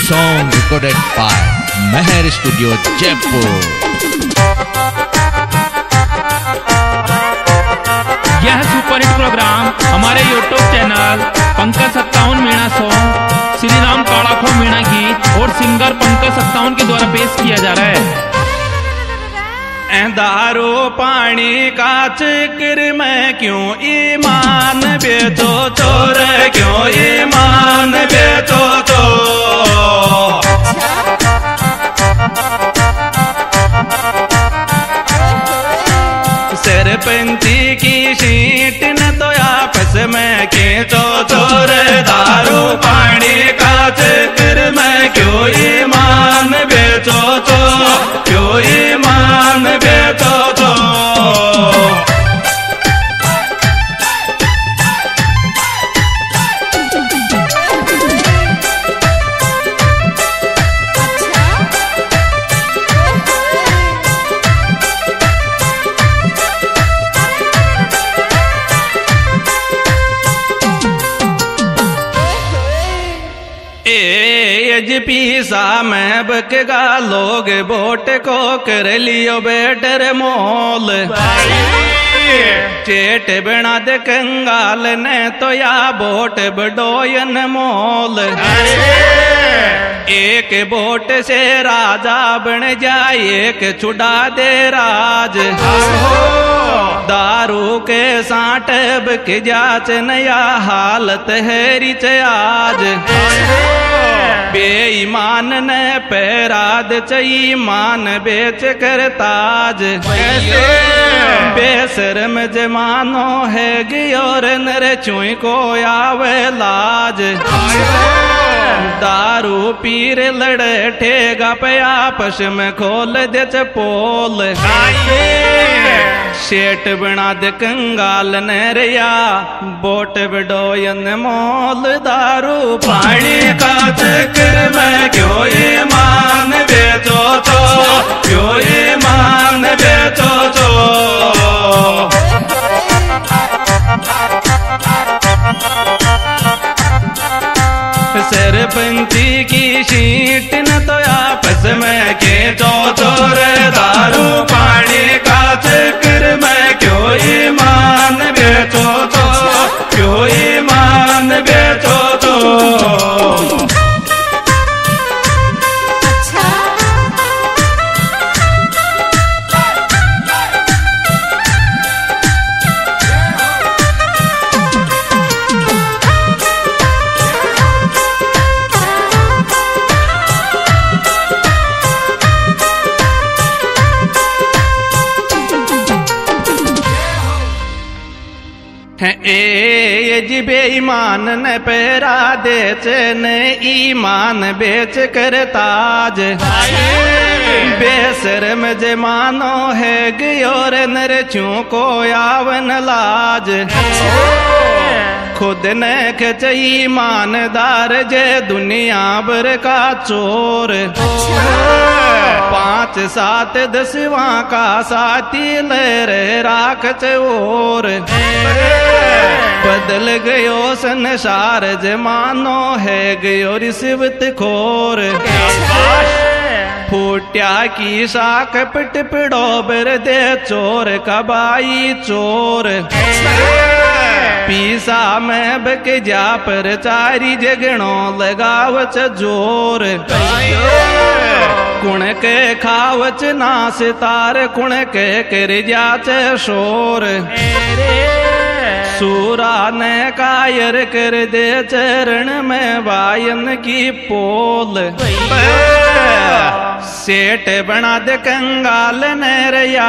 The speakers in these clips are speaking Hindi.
song recorded by Meher Studio, Jaipur. यह सुपरहिट प्रोग्राम हमारे YouTube channel Pankaj 57 Meena song, Shri Ram काड़ाखो मीणा गीत और सिंगर पंकज 57 के द्वारा पेश किया जा रहा है। दारू पानी का चिक्र में क्यों ईमान बेचो चोर, क्यों ईमान बेचो चोर। सरपंची की सीट न तो आपस में खींचो चोर, दारू पानी का चिक्र में क्यों ईमान बेचो चोर, क्यों ईमान बेचो चोर। पीसा में बकगा लोग वोट को कर लियो बेटर मोल, चेट बना दे कंगाल ने तो या वोट बडोयन मोल। एक वोट से राजा बन जाए, एक छुड़ा दे राज। दारू के सांट बक जाच नया हालत है रिच आज। बेईमान ने पैराद चई मान बेच कर ताज। बेशरम जमानो है गियोर नर चुई को आवे लाज। दारू पीर लड़े ठेगा पे आपस में खोल दे पोल। सेठ बना दे कंगाल नरिया बोट बडोयन मोल। दारू पानी का चक्कर में क्यों ईमान बेचो तो, क्यों ईमान बेचो तो। सरपंची की सीट न तो आपस में खींचो चोर, दारू पानी का चक्कर में क्यों ईमान बेचो तो, क्यों ईमान बेचो तो। ए बेईमान न पैरा देच न ईमान बेच कर ताज। बेशरम जमानो है गयोर नर चूं को आवन लाज। खुद ने खच ईमानदार जे दुनिया भर का चोर। 5 7 10वां का साथी ले रे राख चोर। बदल गयो संसार जमानो है गयो रिश्वत खोर। फूटिया की साख पिट पिड़ो बर दे चोर कबाई चोर। पीसा में बक जा पर चारी जगणो लगावच जोर। कुण के खावच नास तार, कुण के कर जाच शोर। सूरा ने कायर कर दे चरण में वायन की पोल। सेठ बना दे कंगाल नरिया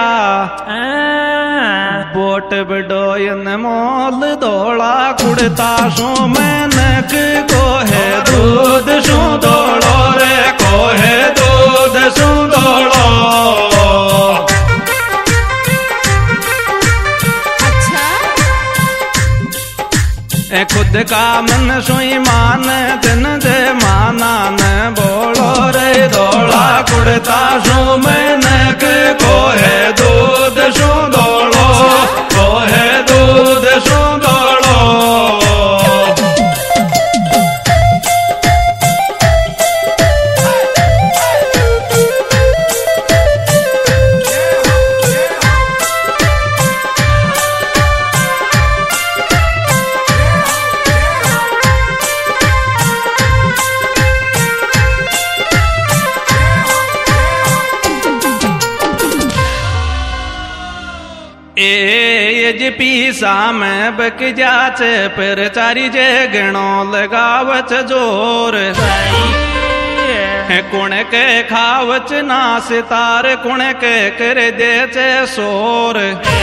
बोट बडोयन मोल। दौड़ा कुड़ता सो में नक को है दूध सो दौड़ो रे, को है दूध सो दौड़ो। खुद का मन सोई मान दिन जे माना न बोलो रे। दौड़ा कुड़ता सो में नक को है दूध सो दौड़ो, को है दूध सो दौड़ो। एज पीसा में बक जाचे पर चारी जे गणो लगावच जोर कुण के खावच ना सितार कुण के कर देचे शोर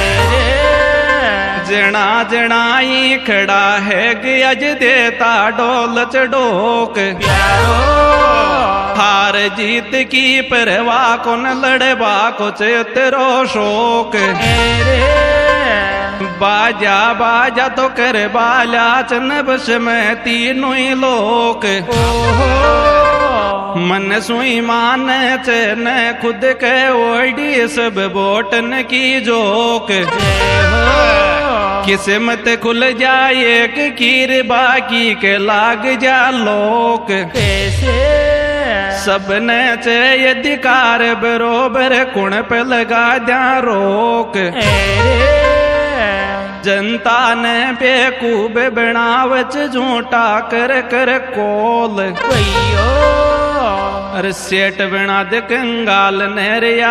जना जनाई खड़ा है गज देता डोल चढ़ोक हार जीत की परवाह को न लड़बा को तेरो शोक बाजा बाजा तो कर बाला चन बस में तीनों ही लोक मन सुई मान चन खुद के ओडी सब बोटन की जोक किस्मत खुल जाए एक कीर बाकी के लाग जा लोक सबने चे अधिकार बरोबर कुण पे लगा द्या रोक जनता ने बेकूब बनावच झूठा कर कर कोल अरे सेठ बना दे कंगाल नहरिया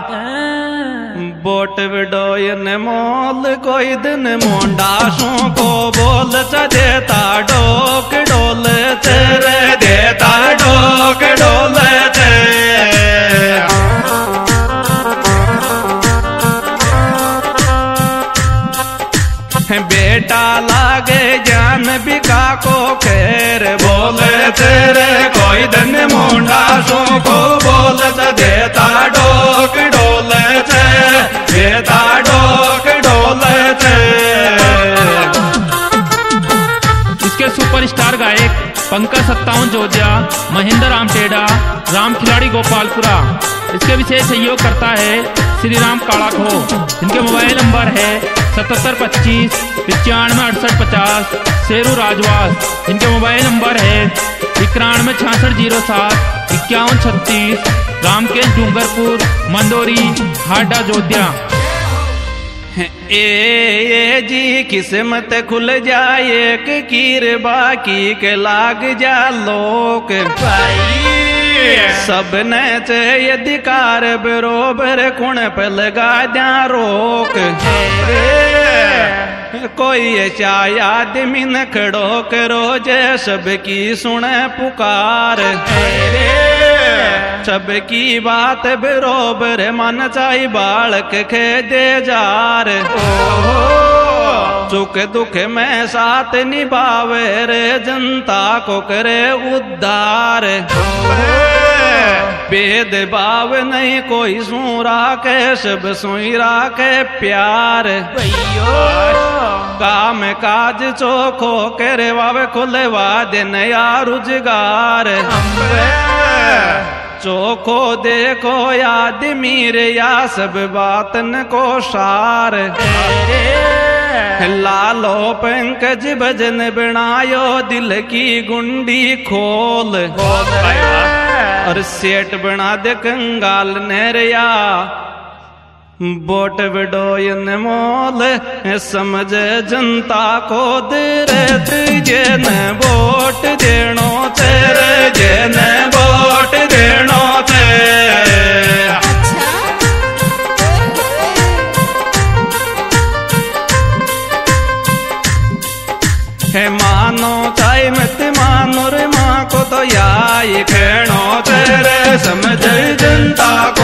बोट विडोयन मोल कोई दिन मोंडा सो को बोल च देता डोक डोल तेरे देता डोक डोल बेटा लागे जान बिका को खैर बोल तेरे कोई दिन मोंडा सो को बोल च देता डोक डोल देता डोक डोल इसके सुपरस्टार गायक पंकज 57 जोजिया, महेंद्र राम टेढ़ा, राम खिलाड़ी गोपालपुरा। इसके विशेष सहयोग करता है श्री राम काड़ाखो। इनके मोबाइल नंबर है 7725 956850 शेरू राजवास। इनके मोबाइल नंबर है 91 6607 5136 रामकेश डूंगरपुर मंदोरी हाडा जोध्या। ए जी किस्मत खुल जाए एक कीर बाकी के लाग जा लोक सबने चे अधिकार बरोबर कुण पे लगा द्या रोक कोई चाय आदमी न खड़ो करो जे सबकी सुने पुकार सबकी बात बरोबर मन चाही बालक खे दे जार सुख दुख में साथ निभावे रे जनता को करे उद्धार भेद भाव नहीं कोई सू राखे सब सुई राखे प्यार काम काज चोखो करे वावे खुलवा दे नया रुजगार चोखो देखो याद मीर या सब बातन को सार लालो पंकज भजन बनायो दिल की गुंडी खोल और सेठ बना दे कंगाल नहरिया बोट विडोयन मोल समझ जनता को दे जन वोट देनो तेरे जन वोट देनो है मानो चाहे मत मानो रे माँ को तो याई खेनो तेरे समझ जनता को